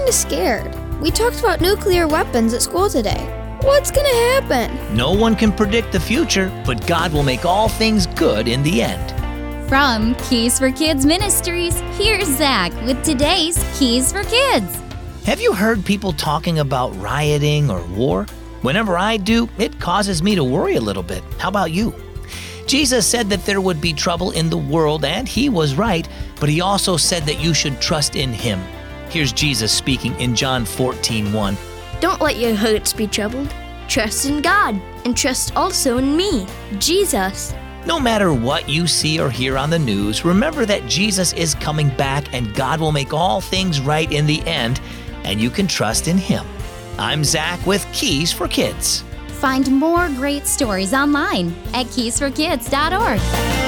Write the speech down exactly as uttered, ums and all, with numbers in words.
kinda scared. We talked about nuclear weapons at school today. What's gonna happen? No one can predict the future, but God will make all things good in the end. From Keys for Kids Ministries, here's Zach with today's Keys for Kids. Have you heard people talking about rioting or war? Whenever I do, it causes me to worry a little bit. How about you? Jesus said that there would be trouble in the world, and he was right, but he also said that you should trust in him. Here's Jesus speaking in John fourteen one. Don't let your hearts be troubled. Trust in God, and trust also in me, Jesus. No matter what you see or hear on the news, remember that Jesus is coming back and God will make all things right in the end, and you can trust in him. I'm Zach with Keys for Kids. Find more great stories online at keys for kids dot org.